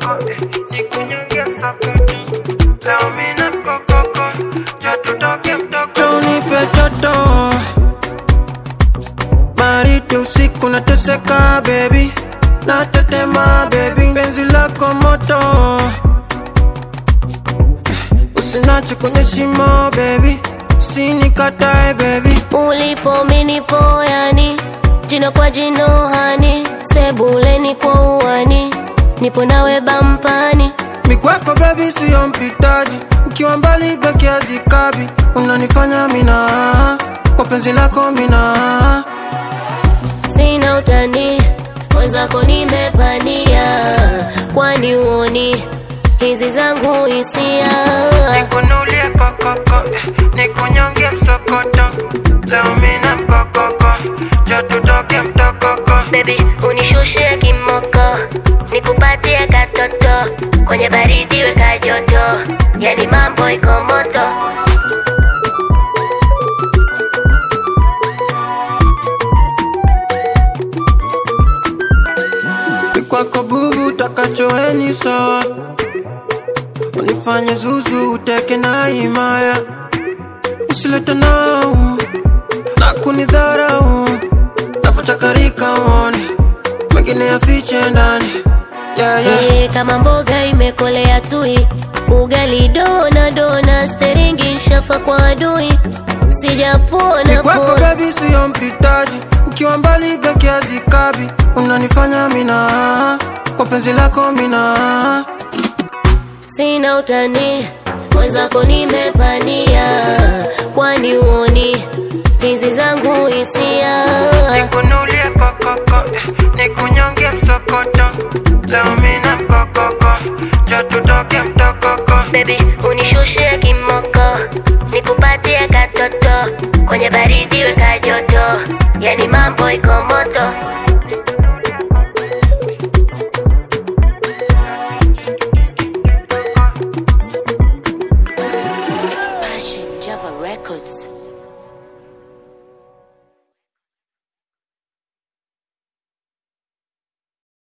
koko, nikunyonge msokoto. Leo mina mkokoko, joto toke mtoko. Tunipe joto, baridi usiku nateseka baby, natetema baby, penzi lako moto, usinache kwenye shimo baby, usinikatae baby. Ulipo minipo yani, jino kwa jino hani, sebuleni kwa uwani, nipo nawe bampani. Mikwako baby siyo mpitaji, ukiwa mbali beki hazikabi, unanifanya mina, kwa penzi lako mina. Sina utani, mwenzako nimepania, kwani uoni hizi zangu hisia. Nikunulie kokoko, nikunyonge msokoto. Leo mina mkokoko, joto toke mtokoko. Baby unishushe kimoko, nikupatie katoto, kwenye baridi weka joto, yani mambo iko moto. Kwako bubu takachoeni sawa, unifanye zuzu uteke na himaya, usilete nao na kunidharau, nafuta karika uone mengine ya fiche ndani. Kama mboga imekolea tui, ugali dona dona, steringi shafa kwa adui, sijapona. Kwako baby siyo mpitaji, ukiwa mbali beki hazikabi, unanifanya mina, kwa penzi lako mina. Sina utani, mwenzako nimepania, kwani uoni hizi zangu hisia. Nikunulie kokoko, nikunyonge msokoto. Leo mina mkokoko, joto toke mtokoko. Baby unishushe kimoko, nikupatie katoto, kwenye baridi weka joto, yani mambo iko moto.